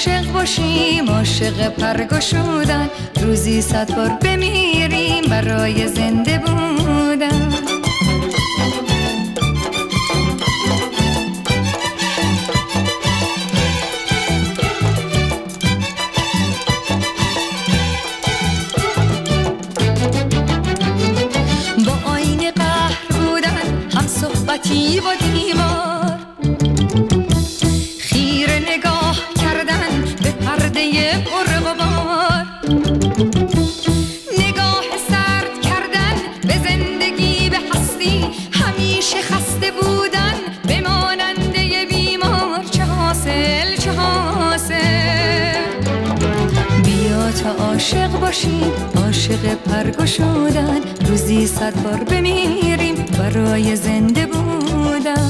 عاشق باشیم، عاشق پرگشودن، روزی 100 بار بمیریم برای زنده بودن. با آینه قهر بودن، هم صحبتی با دیوار، خیره نگاه کردن به پرده پرغبار، نگاه سرد کردن به زندگی، به هستی، همیشه خسته بودن به ماننده بیمار. چه حاصل چه حاصل؟ بیا تا عاشق باشیم، عاشق پرگشودن، روزی 100 بار بمیریم برای زنده بودن.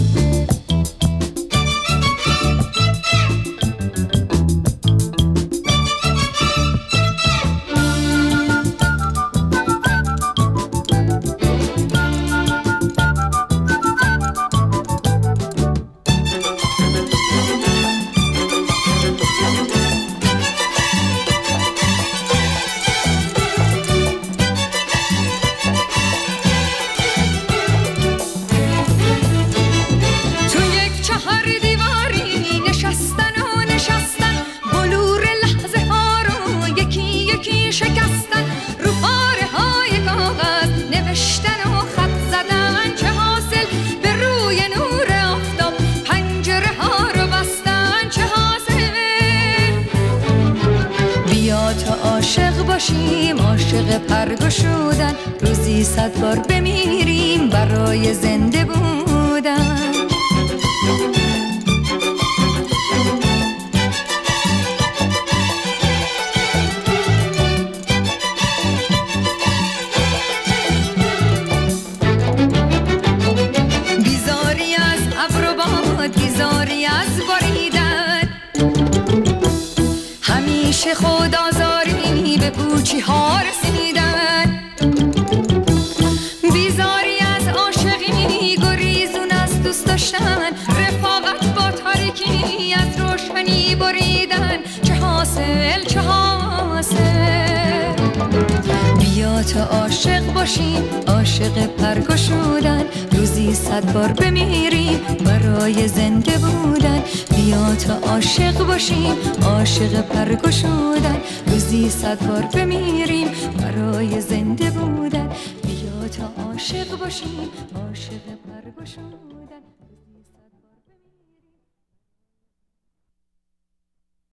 شکستن رو پاره های کاغذ، نوشتن و خط زدن. چه حاصل؟ به روی نور آفتاب پنجره ها رو بستن. چه حاصل؟ بیا تا عاشق باشیم، عاشق پرگشودن، روزی 100 بار بمیریم برای زنده بودن. بیزاری از باریدن، همیشه خود آزاری به پوچی ها رسیدن. بیزاری از عاشقی، گریزون از دوست داشتن، رفاقت با تاریکی از روشنی بریدن. چه حاصل چه حاصل؟ بیا تا عاشق باشیم، عاشق پرگشودن، روزی 100 بار بمیریم برای زنده بودن. بیا تا عاشق باشیم، عاشق پرگشودن، روزی 100 بار بمیریم برای زنده بودن. بیا تا عاشق باشیم، عاشق پرگشودن.